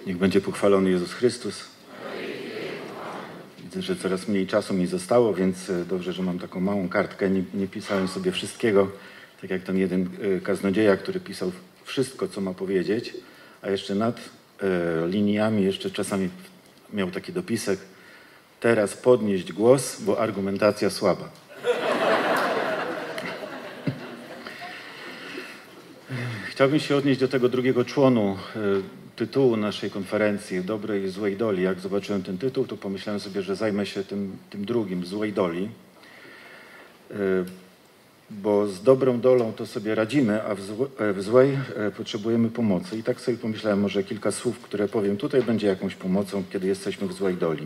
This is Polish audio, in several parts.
Niech będzie pochwalony Jezus Chrystus. Widzę, że coraz mniej czasu mi zostało, więc dobrze, że mam taką małą kartkę. Nie pisałem sobie wszystkiego, tak jak ten jeden kaznodzieja, który pisał wszystko, co ma powiedzieć, a jeszcze nad liniami jeszcze czasami miał taki dopisek: teraz podnieść głos, bo argumentacja słaba. Chciałbym się odnieść do tego drugiego członu tytułu naszej konferencji, dobrej i złej doli. Jak zobaczyłem ten tytuł, to pomyślałem sobie, że zajmę się tym drugim, złej doli. Bo z dobrą dolą to sobie radzimy, a w złej potrzebujemy pomocy. I tak sobie pomyślałem, może kilka słów, które powiem tutaj, będzie jakąś pomocą, kiedy jesteśmy w złej doli.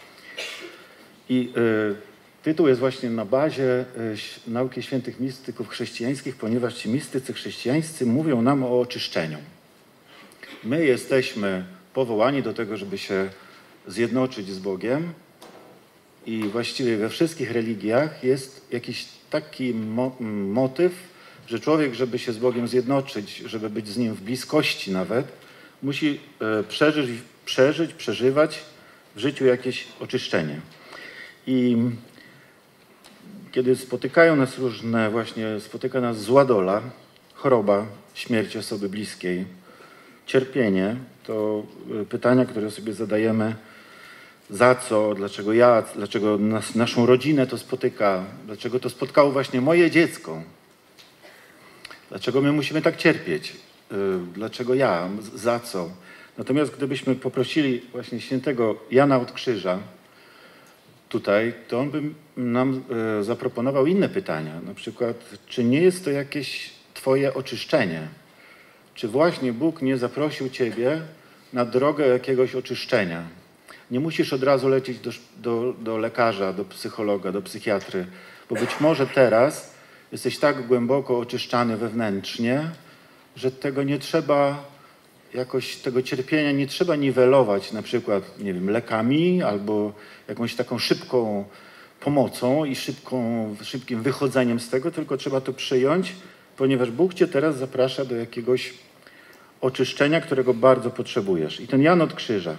I tytuł jest właśnie na bazie nauki świętych mistyków chrześcijańskich, ponieważ ci mistycy chrześcijańscy mówią nam o oczyszczeniu. My jesteśmy powołani do tego, żeby się zjednoczyć z Bogiem i właściwie we wszystkich religiach jest jakiś taki motyw, że człowiek, żeby się z Bogiem zjednoczyć, żeby być z Nim w bliskości nawet, musi przeżywać w życiu jakieś oczyszczenie. I kiedy spotyka nas zła dola, choroba, śmierć osoby bliskiej, cierpienie, to pytania, które sobie zadajemy: za co, dlaczego naszą rodzinę to spotyka, dlaczego to spotkało właśnie moje dziecko, dlaczego my musimy tak cierpieć, dlaczego ja, za co. Natomiast gdybyśmy poprosili właśnie świętego Jana od Krzyża tutaj, to on by nam zaproponował inne pytania. Na przykład, czy nie jest to jakieś twoje oczyszczenie? Czy właśnie Bóg nie zaprosił ciebie na drogę jakiegoś oczyszczenia? Nie musisz od razu lecieć do lekarza, do psychologa, do psychiatry, bo być może teraz jesteś tak głęboko oczyszczany wewnętrznie, że tego nie trzeba tego cierpienia nie trzeba niwelować na przykład, nie wiem, lekami albo jakąś taką szybką pomocą i szybkim wychodzeniem z tego, tylko trzeba to przyjąć, ponieważ Bóg cię teraz zaprasza do jakiegoś oczyszczenia, którego bardzo potrzebujesz. I ten Jan od Krzyża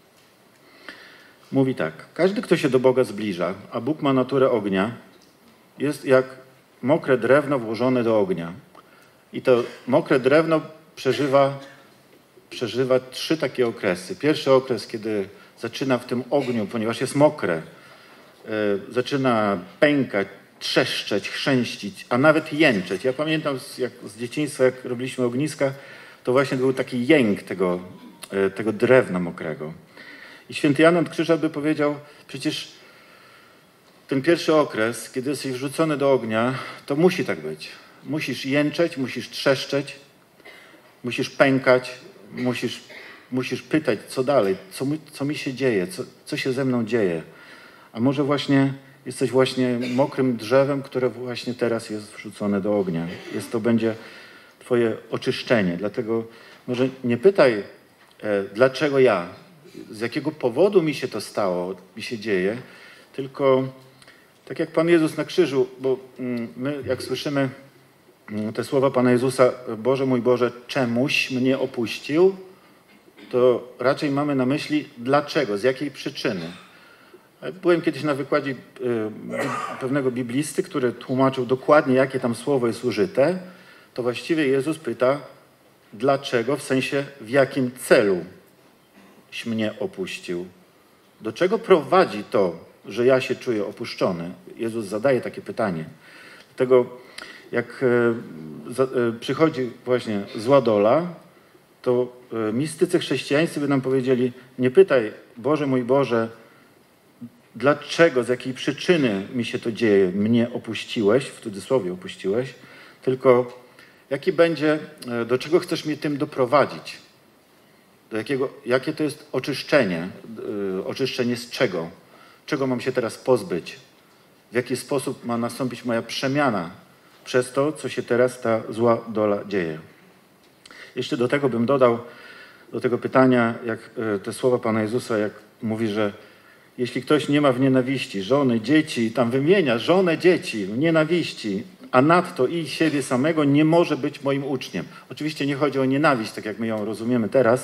mówi tak: każdy, kto się do Boga zbliża, a Bóg ma naturę ognia, jest jak mokre drewno włożone do ognia. I to mokre drewno przeżywa 3 takie okresy. Pierwszy okres, kiedy zaczyna w tym ogniu, ponieważ jest mokre, zaczyna pękać, trzeszczeć, chrzęścić, a nawet jęczeć. Ja pamiętam z dzieciństwa, jak robiliśmy ogniska, to właśnie był taki jęk tego drewna mokrego. I święty Jan od Krzyża by powiedział: przecież ten pierwszy okres, kiedy jesteś wrzucony do ognia, to musi tak być. Musisz jęczeć, musisz trzeszczeć, musisz pękać, musisz pytać, co dalej, co mi się dzieje, co się ze mną dzieje. A może właśnie jesteś właśnie mokrym drzewem, które właśnie teraz jest wrzucone do ognia. To będzie twoje oczyszczenie. Dlatego może nie pytaj, dlaczego ja, z jakiego powodu mi się to stało, mi się dzieje, tylko tak jak Pan Jezus na krzyżu, bo my jak słyszymy te słowa Pana Jezusa: Boże mój Boże, czemuś mnie opuścił, to raczej mamy na myśli dlaczego, z jakiej przyczyny. Byłem kiedyś na wykładzie pewnego biblisty, który tłumaczył dokładnie, jakie tam słowo jest użyte. To właściwie Jezus pyta, dlaczego, w sensie w jakim celu mnie opuścił. Do czego prowadzi to, że ja się czuję opuszczony? Jezus zadaje takie pytanie. Dlatego jak przychodzi właśnie zła dola, to mistycy chrześcijańscy by nam powiedzieli: nie pytaj, Boże mój Boże, dlaczego, z jakiej przyczyny mi się to dzieje, mnie opuściłeś, w cudzysłowie opuściłeś, tylko do czego chcesz mnie tym doprowadzić? Jakie to jest oczyszczenie? Oczyszczenie z czego? Czego mam się teraz pozbyć? W jaki sposób ma nastąpić moja przemiana przez to, co się teraz ta zła dola dzieje? Jeszcze do tego bym dodał, do tego pytania, jak te słowa Pana Jezusa, jak mówi, że jeśli ktoś nie ma w nienawiści żony, dzieci, tam wymienia żonę, dzieci, w nienawiści, a nadto i siebie samego, nie może być moim uczniem. Oczywiście nie chodzi o nienawiść, tak jak my ją rozumiemy teraz,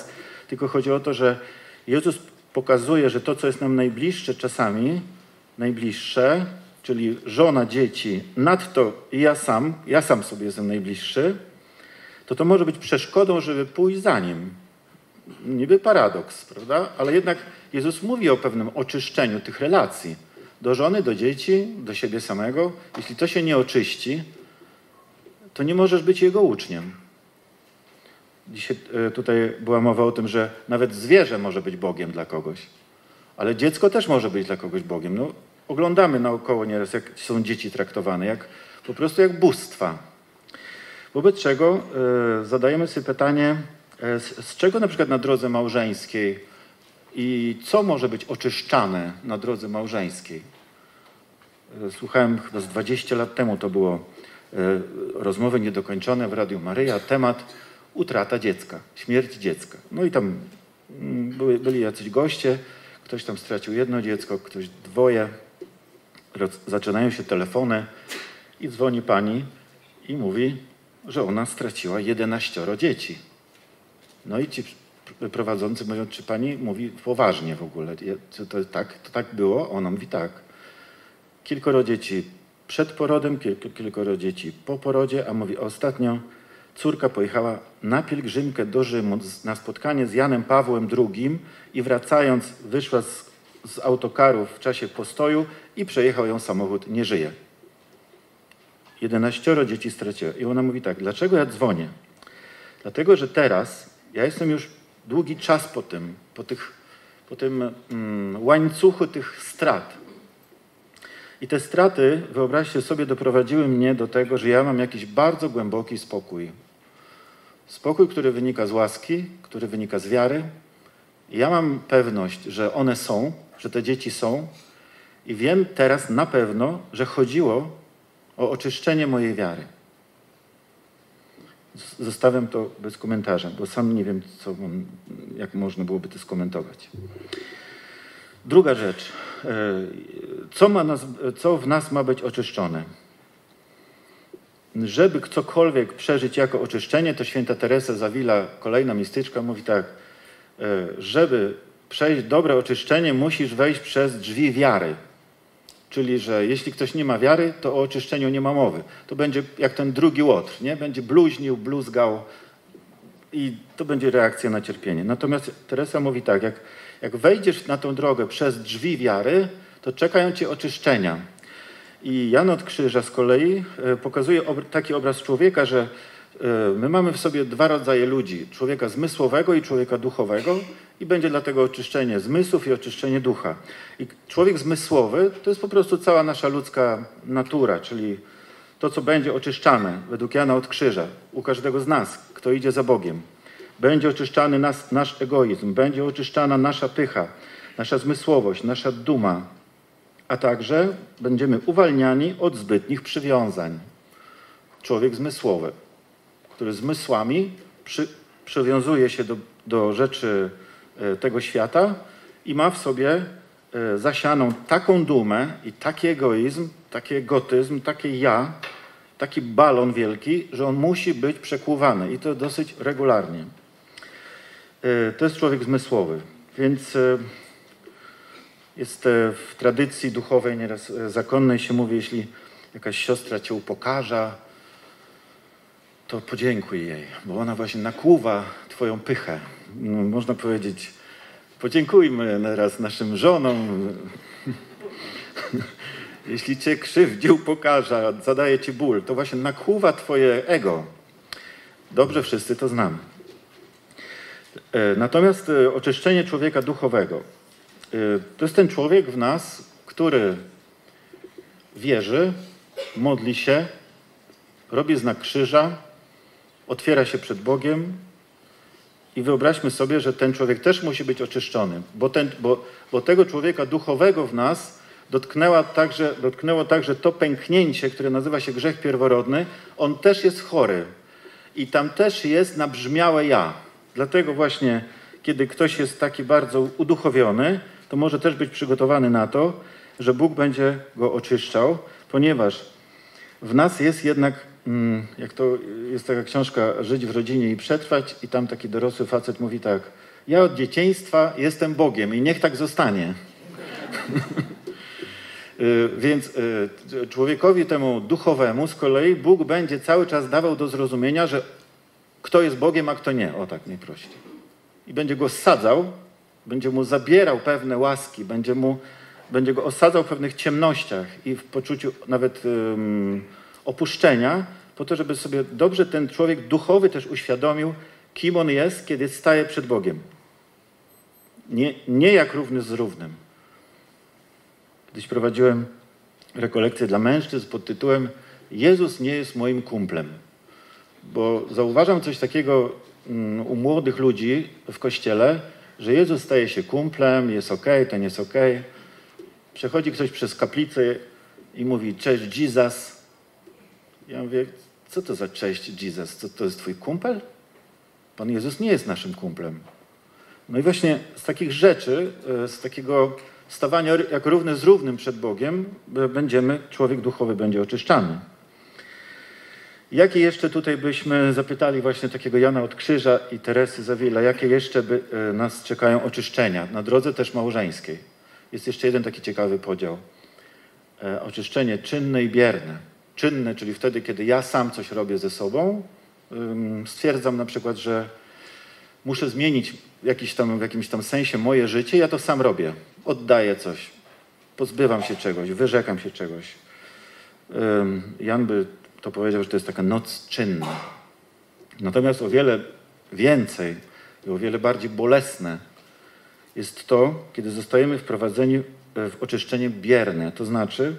tylko chodzi o to, że Jezus pokazuje, że to, co jest nam najbliższe czasami, najbliższe, czyli żona, dzieci, nadto i ja sam sobie jestem najbliższy, to może być przeszkodą, żeby pójść za Nim. Niby paradoks, prawda? Ale jednak Jezus mówi o pewnym oczyszczeniu tych relacji. Do żony, do dzieci, do siebie samego. Jeśli to się nie oczyści, to nie możesz być Jego uczniem. Dzisiaj tutaj była mowa o tym, że nawet zwierzę może być Bogiem dla kogoś. Ale dziecko też może być dla kogoś Bogiem. No, oglądamy naokoło nieraz, jak są dzieci traktowane, po prostu jak bóstwa. Wobec czego zadajemy sobie pytanie, z czego na przykład na drodze małżeńskiej i co może być oczyszczane na drodze małżeńskiej? Słuchałem chyba z 20 lat temu, to było rozmowy niedokończone w Radiu Maryja, temat utrata dziecka, śmierć dziecka. No i tam byli jacyś goście, ktoś tam stracił jedno dziecko, ktoś dwoje, zaczynają się telefony i dzwoni pani i mówi, że ona straciła 11 dzieci. No i ci prowadzący mówią, czy pani mówi poważnie w ogóle? Czy to tak było? Ona mówi tak. Kilkoro dzieci przed porodem, kilkoro dzieci po porodzie, a mówi ostatnio córka pojechała na pielgrzymkę do Rzymu na spotkanie z Janem Pawłem II i wracając wyszła z autokaru w czasie postoju i przejechał ją samochód, nie żyje. 11 dzieci straciła. I ona mówi tak, dlaczego ja dzwonię? Dlatego, że teraz ja jestem już długi czas po tym łańcuchu tych strat. I te straty, wyobraźcie sobie, doprowadziły mnie do tego, że ja mam jakiś bardzo głęboki spokój. Spokój, który wynika z łaski, który wynika z wiary. I ja mam pewność, że one są, że te dzieci są i wiem teraz na pewno, że chodziło o oczyszczenie mojej wiary. Zostawiam to bez komentarza, bo sam nie wiem, jak można byłoby to skomentować. Druga rzecz. Co w nas ma być oczyszczone? Żeby cokolwiek przeżyć jako oczyszczenie, to święta Teresa z Avila, kolejna mistyczka, mówi tak, żeby przejść dobre oczyszczenie, musisz wejść przez drzwi wiary. Czyli, że jeśli ktoś nie ma wiary, to o oczyszczeniu nie ma mowy. To będzie jak ten drugi Łotr, nie? Będzie bluźnił, bluzgał i to będzie reakcja na cierpienie. Natomiast Teresa mówi tak, jak wejdziesz na tą drogę przez drzwi wiary, to czekają cię oczyszczenia. I Jan od Krzyża z kolei pokazuje taki obraz człowieka, że my mamy w sobie dwa rodzaje ludzi. Człowieka zmysłowego i człowieka duchowego i będzie dlatego oczyszczenie zmysłów i oczyszczenie ducha. I człowiek zmysłowy to jest po prostu cała nasza ludzka natura, czyli to, co będzie oczyszczane według Jana od Krzyża u każdego z nas, kto idzie za Bogiem. Będzie oczyszczany nasz egoizm, będzie oczyszczana nasza pycha, nasza zmysłowość, nasza duma, a także będziemy uwalniani od zbytnich przywiązań. Człowiek zmysłowy, który zmysłami przywiązuje się do rzeczy tego świata i ma w sobie zasianą taką dumę i taki egoizm, taki egotyzm, takie ja, taki balon wielki, że on musi być przekłuwany i to dosyć regularnie. To jest człowiek zmysłowy, więc jest w tradycji duchowej, nieraz zakonnej się mówi, jeśli jakaś siostra cię upokarza, to podziękuj jej, bo ona właśnie nakłuwa twoją pychę. No, można powiedzieć, podziękujmy teraz naszym żonom. Jeśli cię krzywdzi, upokarza, zadaje ci ból, to właśnie nakłuwa twoje ego. Dobrze wszyscy to znamy. Natomiast oczyszczenie człowieka duchowego. To jest ten człowiek w nas, który wierzy, modli się, robi znak krzyża, otwiera się przed Bogiem i wyobraźmy sobie, że ten człowiek też musi być oczyszczony, bo tego człowieka duchowego w nas dotknęło także to pęknięcie, które nazywa się grzech pierworodny. On też jest chory i tam też jest nabrzmiałe ja. Dlatego właśnie, kiedy ktoś jest taki bardzo uduchowiony, to może też być przygotowany na to, że Bóg będzie go oczyszczał, ponieważ w nas jest jednak, jak to jest taka książka Żyć w rodzinie i przetrwać i tam taki dorosły facet mówi tak, Ja od dzieciństwa jestem Bogiem i niech tak zostanie. Więc człowiekowi temu duchowemu z kolei Bóg będzie cały czas dawał do zrozumienia, że kto jest Bogiem, a kto nie. O tak najprościej. I będzie go ssadzał, będzie mu zabierał pewne łaski, będzie go osadzał w pewnych ciemnościach i w poczuciu nawet opuszczenia, po to, żeby sobie dobrze ten człowiek duchowy też uświadomił, kim on jest, kiedy staje przed Bogiem. Nie jak równy z równym. Kiedyś prowadziłem rekolekcję dla mężczyzn pod tytułem Jezus nie jest moim kumplem. Bo zauważam coś takiego u młodych ludzi w kościele, że Jezus staje się kumplem, jest okej, ten jest okej. Przechodzi ktoś przez kaplicę i mówi cześć Jesus. Ja mówię, co to za cześć Jesus? Co to jest twój kumpel? Pan Jezus nie jest naszym kumplem. No i właśnie z takich rzeczy, z takiego stawania jak równy z równym przed Bogiem, człowiek duchowy będzie oczyszczany. Jakie jeszcze tutaj byśmy zapytali właśnie takiego Jana od Krzyża i Teresy Zawila, jakie jeszcze by nas czekają oczyszczenia na drodze też małżeńskiej? Jest jeszcze jeden taki ciekawy podział. Oczyszczenie czynne i bierne. Czynne, czyli wtedy, kiedy ja sam coś robię ze sobą, stwierdzam na przykład, że muszę zmienić w jakimś tam sensie moje życie, ja to sam robię. Oddaję coś, pozbywam się czegoś, wyrzekam się czegoś. Jan by to powiedział, że to jest taka noc czynna. Natomiast o wiele więcej i o wiele bardziej bolesne jest to, kiedy zostajemy wprowadzeni w oczyszczenie bierne. To znaczy,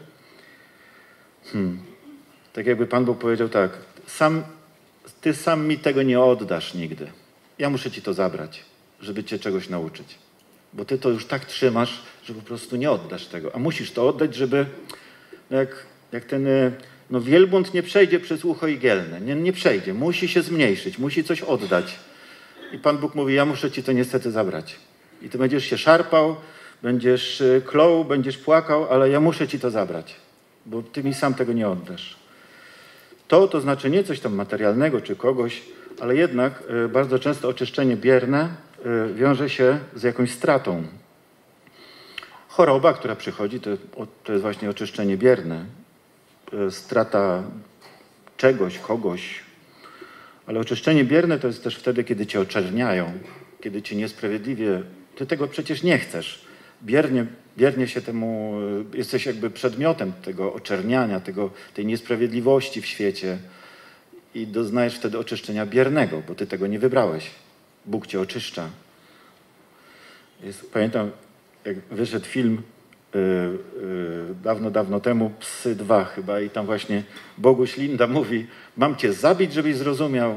tak jakby Pan Bóg powiedział tak, ty sam mi tego nie oddasz nigdy. Ja muszę ci to zabrać, żeby cię czegoś nauczyć. Bo ty to już tak trzymasz, że po prostu nie oddasz tego. A musisz to oddać, żeby jak ten wielbłąd nie przejdzie przez ucho igielne. Nie przejdzie. Musi się zmniejszyć. Musi coś oddać. I Pan Bóg mówi, ja muszę ci to niestety zabrać. I ty będziesz się szarpał, będziesz klął, będziesz płakał, ale ja muszę ci to zabrać. Bo ty mi sam tego nie oddasz. To znaczy nie coś tam materialnego czy kogoś, ale jednak bardzo często oczyszczenie bierne wiąże się z jakąś stratą. Choroba, która przychodzi, to jest właśnie oczyszczenie bierne. Strata czegoś, kogoś. Ale oczyszczenie bierne to jest też wtedy, kiedy cię oczerniają, kiedy cię niesprawiedliwie... Ty tego przecież nie chcesz. Biernie się temu... Jesteś jakby przedmiotem tego oczerniania, tej niesprawiedliwości w świecie i doznajesz wtedy oczyszczenia biernego, bo ty tego nie wybrałeś. Bóg cię oczyszcza. Pamiętam, jak wyszedł film dawno temu, Psy 2 chyba, i tam właśnie Boguś Linda mówi, mam cię zabić, żebyś zrozumiał.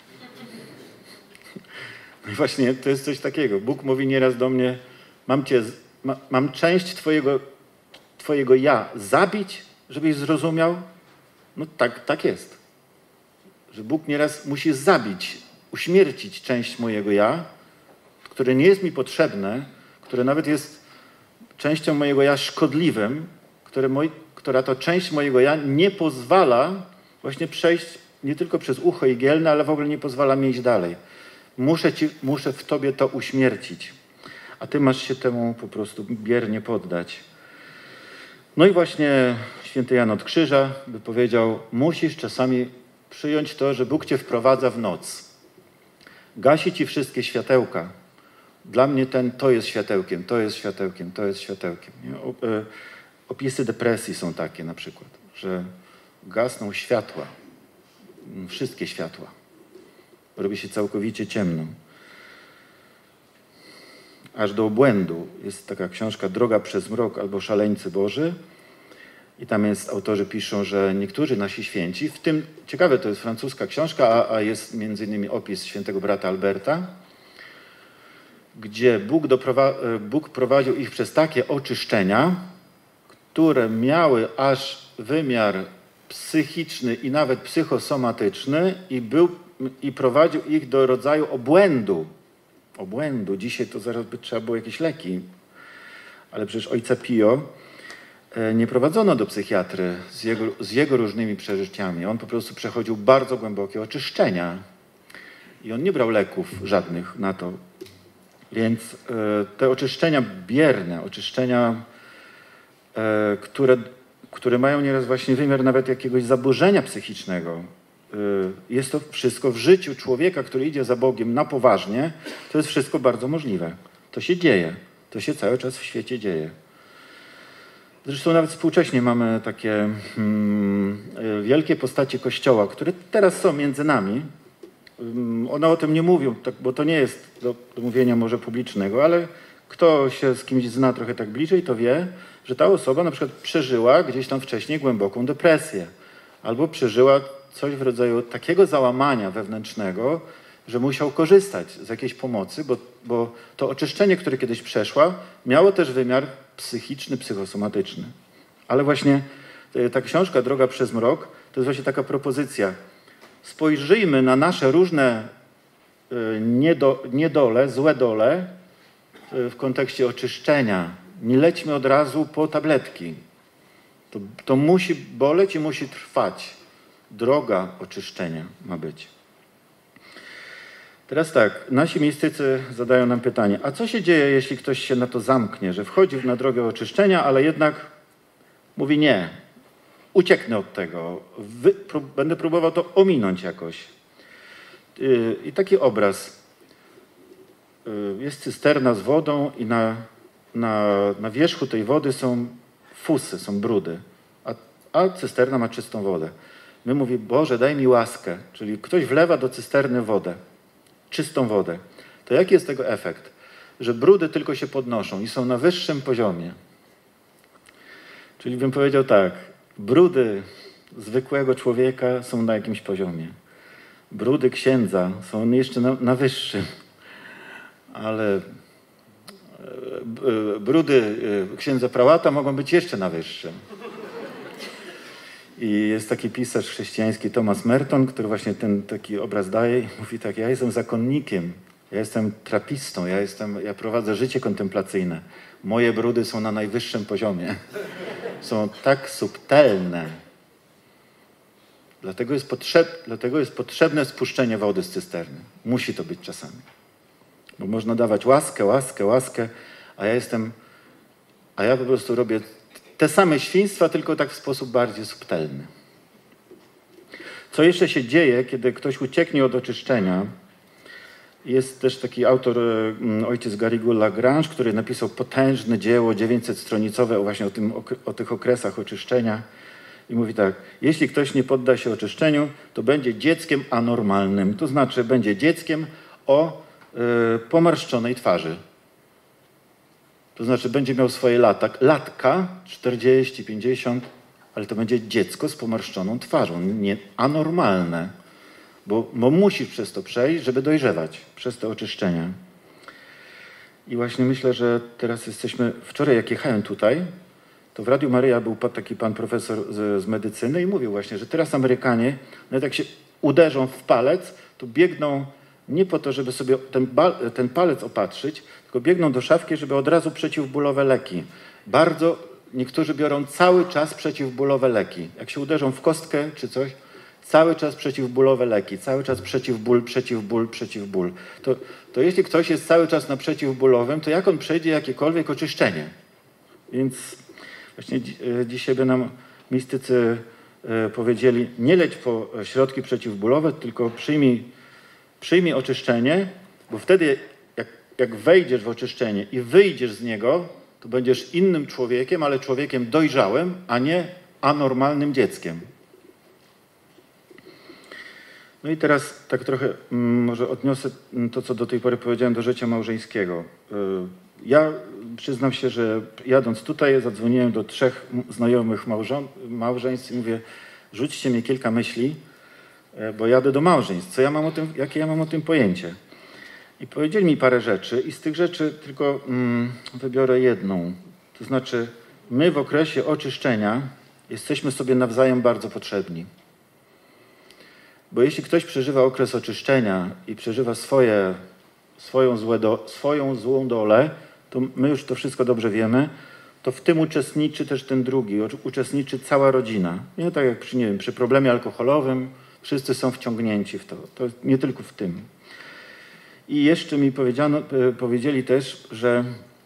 No i właśnie to jest coś takiego. Bóg mówi nieraz do mnie, mam część twojego ja zabić, żebyś zrozumiał. No tak jest. Że Bóg nieraz musi zabić, uśmiercić część mojego ja, które nie jest mi potrzebne, które nawet jest częścią mojego ja szkodliwym, która to część mojego ja nie pozwala właśnie przejść nie tylko przez ucho igielne, ale w ogóle nie pozwala mi iść dalej. Muszę w tobie to uśmiercić, a ty masz się temu po prostu biernie poddać. No i właśnie święty Jan od Krzyża by powiedział, musisz czasami przyjąć to, że Bóg cię wprowadza w noc. Gasi ci wszystkie światełka. Dla mnie to jest światełkiem, to jest światełkiem, to jest światełkiem. Opisy depresji są takie na przykład, że gasną światła, wszystkie światła. Robi się całkowicie ciemno. Aż do obłędu. Jest taka książka Droga przez mrok albo Szaleńcy Boży. I tam autorzy piszą, że niektórzy nasi święci, w tym, ciekawe, to jest francuska książka, a jest między innymi opis świętego brata Alberta, gdzie Bóg prowadził ich przez takie oczyszczenia, które miały aż wymiar psychiczny i nawet psychosomatyczny i prowadził ich do rodzaju obłędu. Dzisiaj to zaraz by trzeba było jakieś leki. Ale przecież ojca Pio nie prowadzono do psychiatry z jego różnymi przeżyciami. On po prostu przechodził bardzo głębokie oczyszczenia. I on nie brał leków żadnych na to. Więc te oczyszczenia bierne, oczyszczenia, które mają nieraz właśnie wymiar nawet jakiegoś zaburzenia psychicznego, jest to wszystko w życiu człowieka, który idzie za Bogiem na poważnie, to jest wszystko bardzo możliwe. To się dzieje. To się cały czas w świecie dzieje. Zresztą nawet współcześnie mamy takie wielkie postacie Kościoła, które teraz są między nami. One o tym nie mówią, bo to nie jest do mówienia może publicznego, ale kto się z kimś zna trochę tak bliżej, to wie, że ta osoba na przykład przeżyła gdzieś tam wcześniej głęboką depresję albo przeżyła coś w rodzaju takiego załamania wewnętrznego, że musiał korzystać z jakiejś pomocy, bo to oczyszczenie, które kiedyś przeszła, miało też wymiar psychiczny, psychosomatyczny. Ale właśnie ta książka Droga przez mrok to jest właśnie taka propozycja. Spojrzyjmy na nasze różne niedole, złe dole w kontekście oczyszczenia. Nie lećmy od razu po tabletki. To musi boleć i musi trwać. Droga oczyszczenia ma być. Teraz tak, nasi mistycy zadają nam pytanie, a co się dzieje, jeśli ktoś się na to zamknie, że wchodzi na drogę oczyszczenia, ale jednak mówi nie, ucieknę od tego, będę próbował to ominąć jakoś. I taki obraz. Jest cysterna z wodą i na wierzchu tej wody są fusy, są brudy, a cysterna ma czystą wodę. My mówi, Boże, daj mi łaskę, czyli ktoś wlewa do cysterny wodę, czystą wodę. To jaki jest tego efekt? Że brudy tylko się podnoszą i są na wyższym poziomie. Czyli bym powiedział tak, brudy zwykłego człowieka są na jakimś poziomie. Brudy księdza są jeszcze na wyższym, ale brudy księdza prałata mogą być jeszcze na wyższym. I jest taki pisarz chrześcijański Thomas Merton, który właśnie ten taki obraz daje i mówi tak, ja jestem zakonnikiem, ja jestem trapistą, ja prowadzę życie kontemplacyjne. Moje brudy są na najwyższym poziomie. Są tak subtelne. Dlatego jest potrzebne spuszczenie wody z cysterny. Musi to być czasami. Bo można dawać łaskę, a ja po prostu robię te same świństwa, tylko tak w sposób bardziej subtelny. Co jeszcze się dzieje, kiedy ktoś ucieknie od oczyszczenia? Jest też taki autor, ojciec Garrigou Lagrange, który napisał potężne dzieło 900-stronicowe właśnie o tych okresach oczyszczenia. I mówi tak, jeśli ktoś nie podda się oczyszczeniu, to będzie dzieckiem anormalnym. To znaczy będzie dzieckiem o pomarszczonej twarzy. To znaczy będzie miał swoje latka 40, 50, ale to będzie dziecko z pomarszczoną twarzą. Nie, anormalne. Bo musi przez to przejść, żeby dojrzewać przez te oczyszczenia. I właśnie myślę, że teraz jesteśmy... Wczoraj jak jechałem tutaj, to w Radiu Maryja był taki pan profesor z medycyny i mówił właśnie, że teraz Amerykanie, nawet jak się uderzą w palec, to biegną nie po to, żeby sobie ten palec opatrzyć, tylko biegną do szafki, żeby od razu przeciwbólowe leki. Niektórzy biorą cały czas przeciwbólowe leki. Jak się uderzą w kostkę czy coś, cały czas przeciwbólowe leki, cały czas przeciwból. To jeśli ktoś jest cały czas na przeciwbólowym, to jak on przejdzie jakiekolwiek oczyszczenie? Więc właśnie dzisiaj by nam mistycy powiedzieli, nie leć po środki przeciwbólowe, tylko przyjmij oczyszczenie, bo wtedy jak wejdziesz w oczyszczenie i wyjdziesz z niego, to będziesz innym człowiekiem, ale człowiekiem dojrzałym, a nie anormalnym dzieckiem. No i teraz tak trochę może odniosę to, co do tej pory powiedziałem do życia małżeńskiego. Ja przyznam się, że jadąc tutaj zadzwoniłem do 3 znajomych małżeństw i mówię, rzućcie mi kilka myśli, bo jadę do małżeństw. Jakie ja mam o tym pojęcie? I powiedzieli mi parę rzeczy i z tych rzeczy tylko wybiorę jedną. To znaczy, my w okresie oczyszczenia jesteśmy sobie nawzajem bardzo potrzebni. Bo jeśli ktoś przeżywa okres oczyszczenia i przeżywa swoją złą dolę, to my już to wszystko dobrze wiemy, to w tym uczestniczy też ten drugi, uczestniczy cała rodzina. Nie tak jak przy problemie alkoholowym, wszyscy są wciągnięci w to. To nie tylko w tym. I jeszcze mi powiedzieli też, że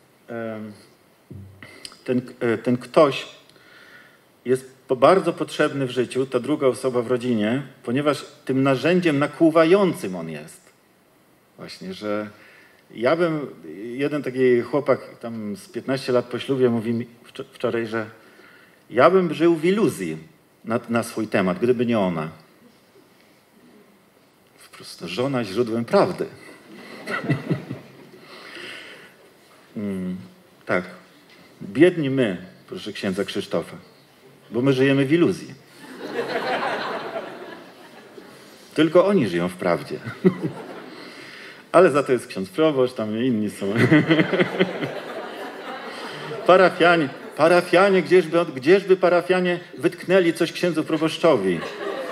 ten ktoś jest bardzo potrzebny w życiu, ta druga osoba w rodzinie, ponieważ tym narzędziem nakłuwającym on jest. Właśnie, że jeden taki chłopak tam z 15 lat po ślubie mówi mi wczoraj, że ja bym żył w iluzji na swój temat, gdyby nie ona. Po prostu żona źródłem prawdy. Tak. Biedni my, proszę księdza Krzysztofa, bo my żyjemy w iluzji. Tylko oni żyją w prawdzie. Ale za to jest ksiądz proboszcz, tam inni są. Parafianie, gdzieżby parafianie wytknęli coś księdzu proboszczowi.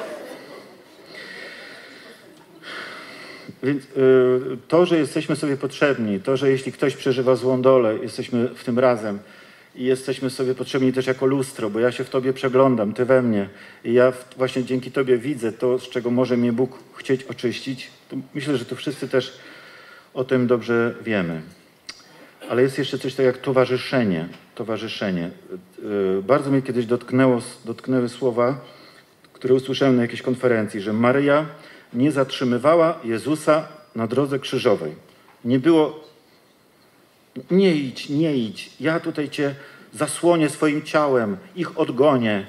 Więc to, że jesteśmy sobie potrzebni, to, że jeśli ktoś przeżywa złą dolę, jesteśmy w tym razem i jesteśmy sobie potrzebni też jako lustro, bo ja się w Tobie przeglądam, Ty we mnie i ja właśnie dzięki Tobie widzę to, z czego może mnie Bóg chcieć oczyścić. To myślę, że tu wszyscy też o tym dobrze wiemy. Ale jest jeszcze coś takiego jak towarzyszenie. Towarzyszenie. Bardzo mnie kiedyś dotknęły słowa, które usłyszałem na jakiejś konferencji, że Maryja nie zatrzymywała Jezusa na drodze krzyżowej. Nie było, nie idź, ja tutaj Cię zasłonię swoim ciałem, ich odgonię.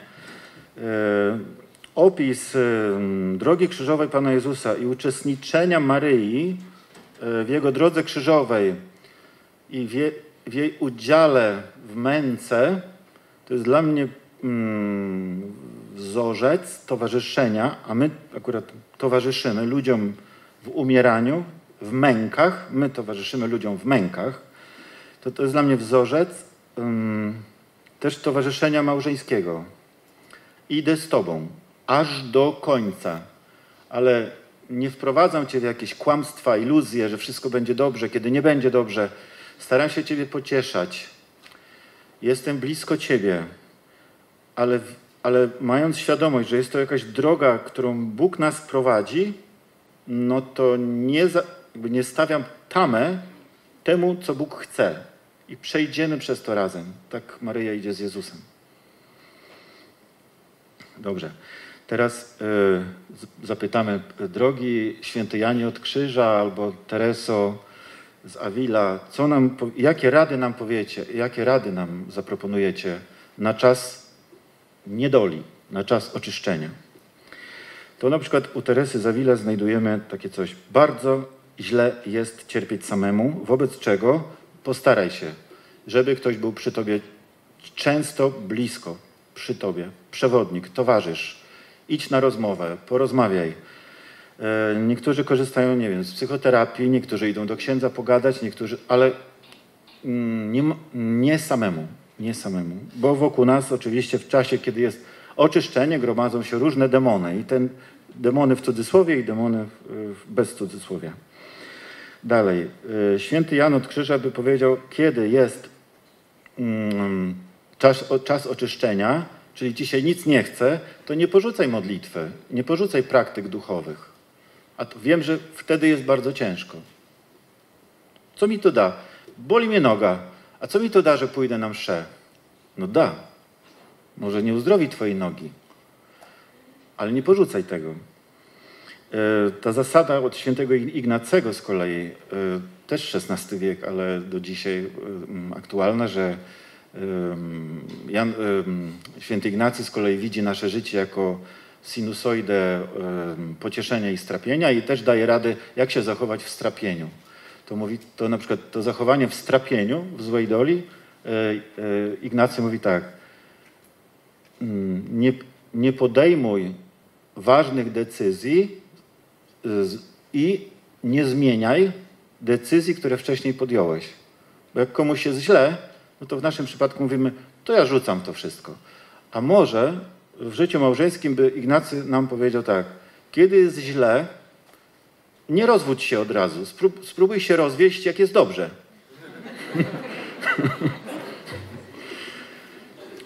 Opis drogi krzyżowej Pana Jezusa i uczestniczenia Maryi w Jego drodze krzyżowej i w jej udziale w męce, to jest dla mnie wzorzec towarzyszenia, a my akurat towarzyszymy ludziom w umieraniu, w mękach, my towarzyszymy ludziom w mękach, to jest dla mnie wzorzec też towarzyszenia małżeńskiego. Idę z Tobą, aż do końca, ale nie wprowadzam Cię w jakieś kłamstwa, iluzje, że wszystko będzie dobrze, kiedy nie będzie dobrze. Staram się Ciebie pocieszać. Jestem blisko Ciebie, ale mając świadomość, że jest to jakaś droga, którą Bóg nas prowadzi, no to nie stawiam tamę temu, co Bóg chce. I przejdziemy przez to razem. Tak Maryja idzie z Jezusem. Dobrze. Teraz zapytamy, drogi święty Janie od Krzyża albo Tereso z Avila, jakie rady nam powiecie, jakie rady nam zaproponujecie na czas niedoli, na czas oczyszczenia? To na przykład u Teresy z Avila znajdujemy takie coś. Bardzo źle jest cierpieć samemu, wobec czego postaraj się, żeby ktoś był przy Tobie często blisko, przy Tobie, przewodnik, towarzysz. Idź na rozmowę, porozmawiaj. Niektórzy korzystają, nie wiem, z psychoterapii, niektórzy idą do księdza pogadać, ale nie samemu, bo wokół nas oczywiście w czasie, kiedy jest oczyszczenie, gromadzą się różne demony i te demony w cudzysłowie i demony bez cudzysłowia. Dalej, święty Jan od Krzyża by powiedział, kiedy jest czas oczyszczenia, czyli dzisiaj nic nie chcę, to nie porzucaj modlitwy, nie porzucaj praktyk duchowych. A to wiem, że wtedy jest bardzo ciężko. Co mi to da? Boli mnie noga. A co mi to da, że pójdę na mszę? No da. Może nie uzdrowi twojej nogi. Ale nie porzucaj tego. Ta zasada od świętego Ignacego z kolei, też XVI wiek, ale do dzisiaj aktualna, że święty Ignacy z kolei widzi nasze życie jako sinusoidę pocieszenia i strapienia i też daje rady, jak się zachować w strapieniu. To na przykład to zachowanie w strapieniu, w złej doli, Ignacy mówi tak, nie podejmuj ważnych decyzji i nie zmieniaj decyzji, które wcześniej podjąłeś. Bo jak komuś jest źle, no to w naszym przypadku mówimy, to ja rzucam to wszystko. A może w życiu małżeńskim by Ignacy nam powiedział tak, kiedy jest źle, nie rozwódź się od razu, spróbuj się rozwieść, jak jest dobrze.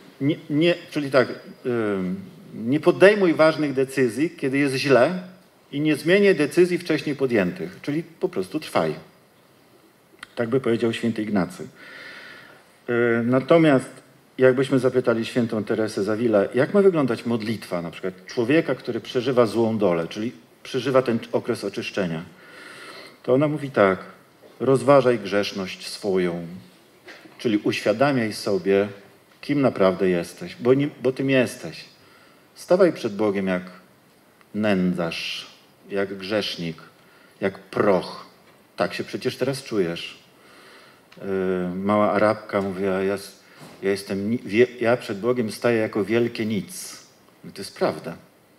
Czyli tak, nie podejmuj ważnych decyzji, kiedy jest źle, i nie zmienię decyzji wcześniej podjętych, czyli po prostu trwaj. Tak by powiedział święty Ignacy. Natomiast jakbyśmy zapytali świętą Teresę z Avila, jak ma wyglądać modlitwa na przykład człowieka, który przeżywa złą dolę, czyli przeżywa ten okres oczyszczenia, to ona mówi tak: rozważaj grzeszność swoją, czyli uświadamiaj sobie, kim naprawdę jesteś, bo tym jesteś. Stawaj przed Bogiem jak nędzarz, jak grzesznik, jak proch. Tak się przecież teraz czujesz. Mała Arabka mówi, ja przed Bogiem staję jako wielkie nic. I to jest prawda.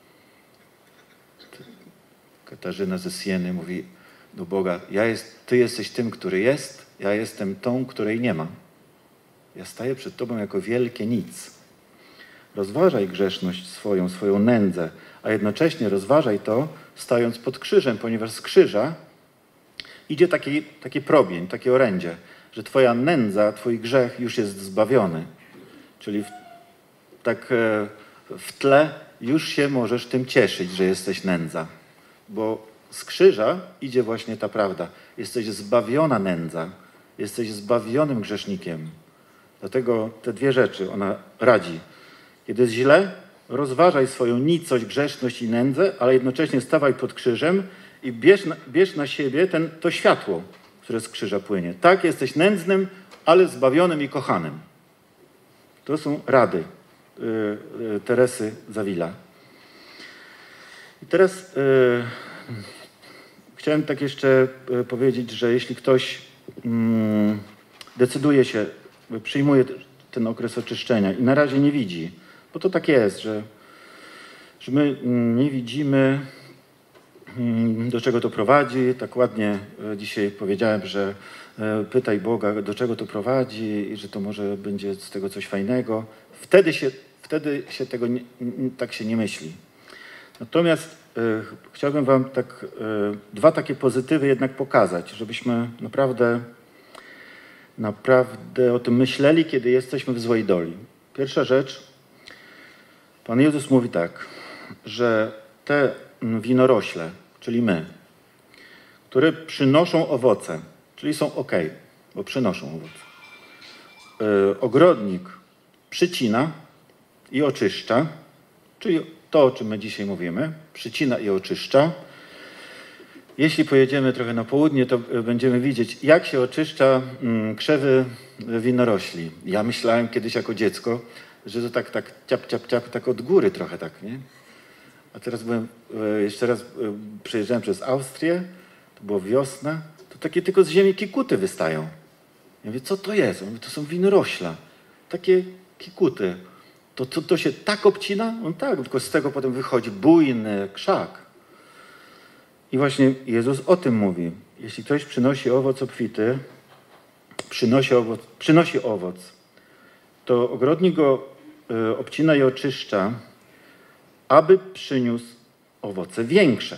Katarzyna ze Sieny mówi do Boga, Ty jesteś tym, który jest, ja jestem tą, której nie ma. Ja staję przed Tobą jako wielkie nic. Rozważaj grzeszność swoją nędzę, a jednocześnie rozważaj to, stając pod krzyżem, ponieważ z krzyża idzie taki promień, takie orędzie, że Twoja nędza, Twój grzech już jest zbawiony. Czyli w tle już się możesz tym cieszyć, że jesteś nędza. Bo z krzyża idzie właśnie ta prawda. Jesteś zbawiona nędza. Jesteś zbawionym grzesznikiem. Dlatego te dwie rzeczy ona radzi. Kiedy jest źle, rozważaj swoją nicość, grzeszność i nędzę, ale jednocześnie stawaj pod krzyżem i bierz na siebie to światło, które z krzyża płynie. Tak, jesteś nędznym, ale zbawionym i kochanym. To są rady Teresy z Avila. I teraz chciałem tak jeszcze powiedzieć, że jeśli ktoś decyduje się, przyjmuje ten okres oczyszczenia i na razie nie widzi, bo to tak jest, że my nie widzimy, do czego to prowadzi. Tak ładnie dzisiaj powiedziałem, że pytaj Boga, do czego to prowadzi i że to może będzie z tego coś fajnego. Wtedy się tego tak się nie myśli. Natomiast chciałbym wam dwa takie pozytywy jednak pokazać, żebyśmy naprawdę o tym myśleli, kiedy jesteśmy w złej doli. Pierwsza rzecz, Pan Jezus mówi tak, że te winorośle, czyli my, które przynoszą owoce, czyli są ok, bo przynoszą owoce. Ogrodnik przycina i oczyszcza, czyli to, o czym my dzisiaj mówimy, przycina i oczyszcza. Jeśli pojedziemy trochę na południe, to będziemy widzieć, jak się oczyszcza krzewy winorośli. Ja myślałem kiedyś jako dziecko, że to tak ciap, tak od góry trochę tak, nie? A teraz jeszcze raz przejeżdżałem przez Austrię, to była wiosna, to takie tylko z ziemi kikuty wystają. Ja mówię, co to jest? On mówi, to są winorośla. Takie kikuty. To się tak obcina? On tak, tylko z tego potem wychodzi bujny krzak. I właśnie Jezus o tym mówi. Jeśli ktoś przynosi owoc obfity, przynosi owoc, to ogrodnik go obcina i oczyszcza, aby przyniósł owoce większe.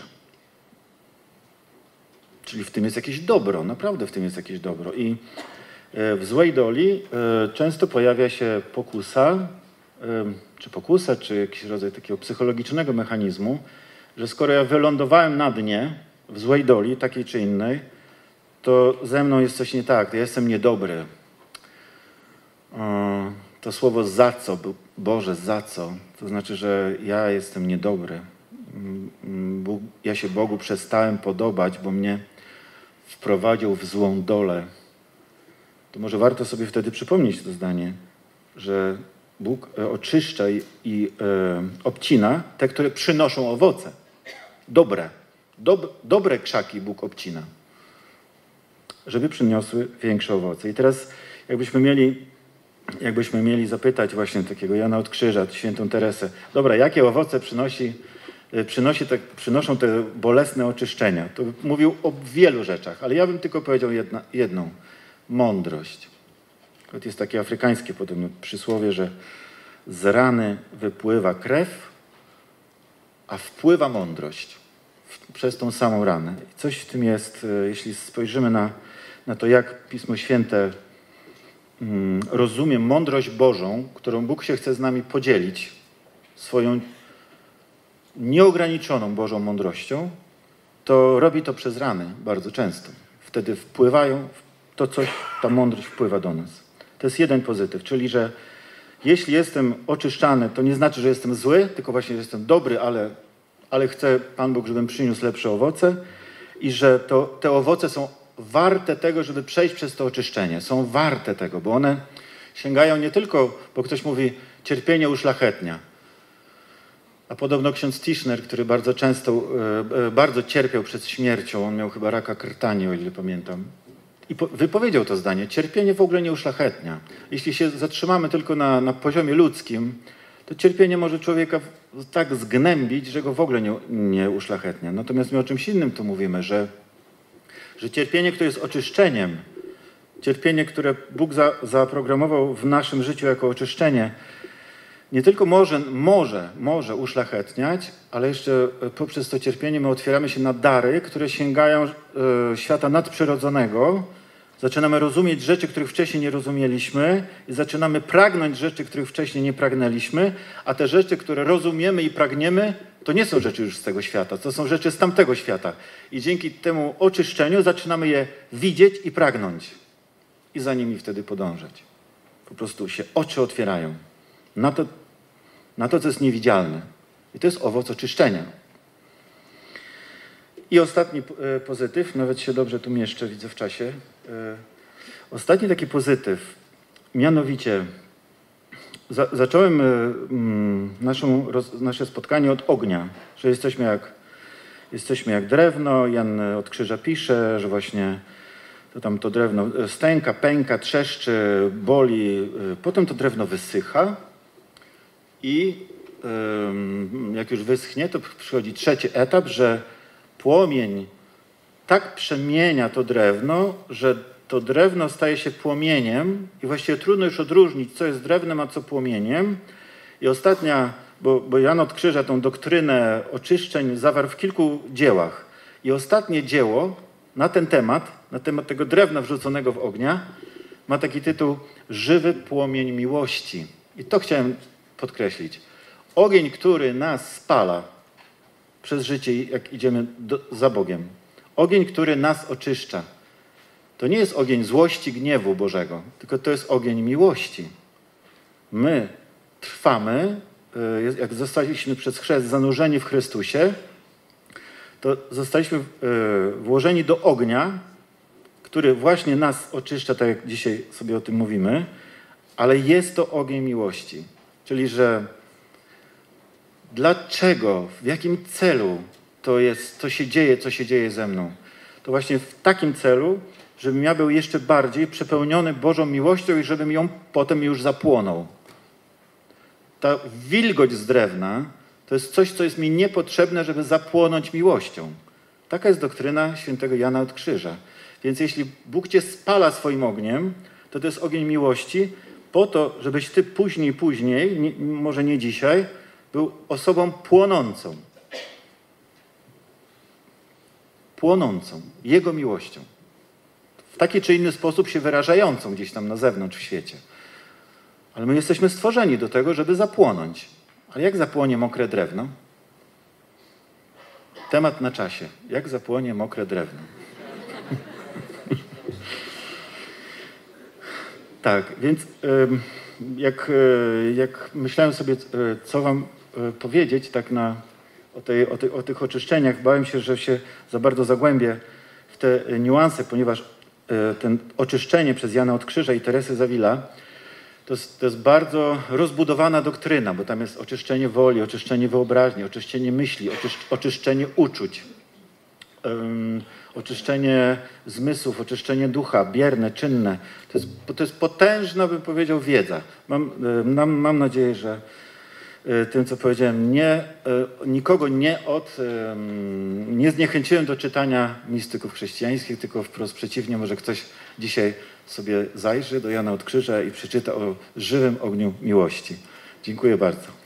Czyli w tym jest jakieś dobro, naprawdę w tym jest jakieś dobro. I w złej doli często pojawia się pokusa, czy jakiś rodzaj takiego psychologicznego mechanizmu, że skoro ja wylądowałem na dnie, w złej doli, takiej czy innej, to ze mną jest coś nie tak, ja jestem niedobry. To słowo za co, Boże, za co? To znaczy, że ja jestem niedobry. Ja się Bogu przestałem podobać, bo mnie wprowadził w złą dolę. To może warto sobie wtedy przypomnieć to zdanie, że Bóg oczyszcza i obcina te, które przynoszą owoce. Dobre krzaki Bóg obcina, żeby przyniosły większe owoce. I teraz jakbyśmy mieli zapytać właśnie takiego Jana od Krzyża, świętą Teresę, dobra, jakie owoce przynoszą te bolesne oczyszczenia? To mówił o wielu rzeczach, ale ja bym tylko powiedział jedną. Mądrość. To jest takie afrykańskie podobno przysłowie, że z rany wypływa krew, a wpływa mądrość przez tą samą ranę. I coś w tym jest, jeśli spojrzymy na to, jak Pismo Święte rozumie mądrość Bożą, którą Bóg się chce z nami podzielić, swoją nieograniczoną Bożą mądrością, to robi to przez rany bardzo często. Wtedy wpływają, to coś, ta mądrość wpływa do nas. To jest jeden pozytyw, czyli że jeśli jestem oczyszczany, to nie znaczy, że jestem zły, tylko właśnie, że jestem dobry, ale chce Pan Bóg, żebym przyniósł lepsze owoce i że te owoce są warte tego, żeby przejść przez to oczyszczenie. Są warte tego, bo one sięgają nie tylko, bo ktoś mówi, cierpienie uszlachetnia. A podobno ksiądz Tischner, który bardzo często, bardzo cierpiał przed śmiercią, on miał chyba raka krtani, o ile pamiętam, i wypowiedział to zdanie, cierpienie w ogóle nie uszlachetnia. Jeśli się zatrzymamy tylko na poziomie ludzkim, to cierpienie może człowieka tak zgnębić, że go w ogóle nie uszlachetnia. Natomiast my o czymś innym tu mówimy, że cierpienie, które jest oczyszczeniem, cierpienie, które Bóg zaprogramował w naszym życiu jako oczyszczenie, nie tylko może uszlachetniać, ale jeszcze poprzez to cierpienie my otwieramy się na dary, które sięgają świata nadprzyrodzonego. Zaczynamy rozumieć rzeczy, których wcześniej nie rozumieliśmy i zaczynamy pragnąć rzeczy, których wcześniej nie pragnęliśmy, a te rzeczy, które rozumiemy i pragniemy, to nie są rzeczy już z tego świata, to są rzeczy z tamtego świata. I dzięki temu oczyszczeniu zaczynamy je widzieć i pragnąć i za nimi wtedy podążać. Po prostu się oczy otwierają na to, co jest niewidzialne. I to jest owoc oczyszczenia. I ostatni pozytyw, nawet się dobrze tu mieszczę, widzę w czasie. Ostatni taki pozytyw, mianowicie zacząłem nasze spotkanie od ognia, że jesteśmy jak drewno. Jan od krzyża pisze, że właśnie to drewno stęka, pęka, trzeszczy, boli, potem to drewno wysycha i jak już wyschnie, to przychodzi trzeci etap, że płomień tak przemienia to drewno, że to drewno staje się płomieniem i właściwie trudno już odróżnić, co jest drewnem, a co płomieniem. I ostatnia, bo Jan od krzyża tą doktrynę oczyszczeń zawarł w kilku dziełach. I ostatnie dzieło na ten temat tego drewna wrzuconego w ognia, ma taki tytuł Żywy płomień miłości. I to chciałem podkreślić. Ogień, który nas spala przez życie, jak idziemy za Bogiem. Ogień, który nas oczyszcza. To nie jest ogień złości, gniewu Bożego, tylko to jest ogień miłości. My trwamy, jak zostaliśmy przez chrzest zanurzeni w Chrystusie, to zostaliśmy włożeni do ognia, który właśnie nas oczyszcza, tak jak dzisiaj sobie o tym mówimy, ale jest to ogień miłości. Czyli, że dlaczego, w jakim celu to się dzieje, co się dzieje ze mną? To właśnie w takim celu, żebym ja był jeszcze bardziej przepełniony Bożą miłością i żebym ją potem już zapłonął. Ta wilgoć z drewna to jest coś, co jest mi niepotrzebne, żeby zapłonąć miłością. Taka jest doktryna świętego Jana od Krzyża. Więc jeśli Bóg cię spala swoim ogniem, to jest ogień miłości po to, żebyś ty później, może nie dzisiaj, był osobą płonącą. Płonącą Jego miłością. W taki czy inny sposób się wyrażającą gdzieś tam na zewnątrz w świecie. Ale my jesteśmy stworzeni do tego, żeby zapłonąć. Ale jak zapłonie mokre drewno? Temat na czasie. Jak zapłonie mokre drewno? Tak, więc jak myślałem sobie, co wam powiedzieć tak o tych oczyszczeniach, bałem się, że się za bardzo zagłębię w te niuanse, ponieważ ten oczyszczenie przez Jana od Krzyża i Teresę z Avila to jest bardzo rozbudowana doktryna, bo tam jest oczyszczenie woli, oczyszczenie wyobraźni, oczyszczenie myśli, oczyszczenie uczuć, oczyszczenie zmysłów, oczyszczenie ducha, bierne, czynne. To jest potężna, bym powiedział, wiedza. Mam nadzieję, że tym, co powiedziałem, nikogo nie zniechęciłem do czytania mistyków chrześcijańskich, tylko wprost przeciwnie, może ktoś dzisiaj sobie zajrzy do Jana od Krzyża i przeczyta o żywym ogniu miłości. Dziękuję bardzo.